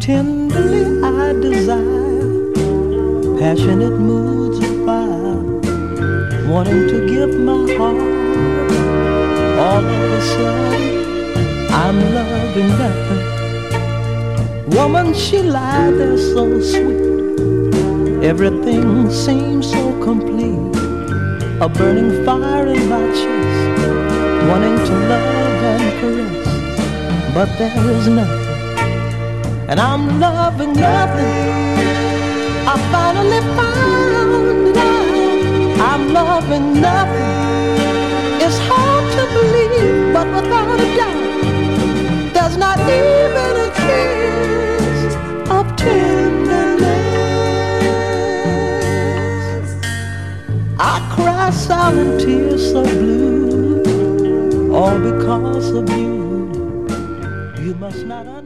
Tenderly I desire passionate moods of fire, wanting to give my heart. All of a sudden I'm loving nothing. Woman, she lied there so sweet. Everything seems so complete. A burning fire in my chest, wanting to love and caress, but there is nothing. And I'm loving nothing. I finally found it out. I'm loving nothing. It's hard to believe, but without a doubt, there's not even a trace of tenderness. I cry silent tears so blue, all because of you. You must not understand.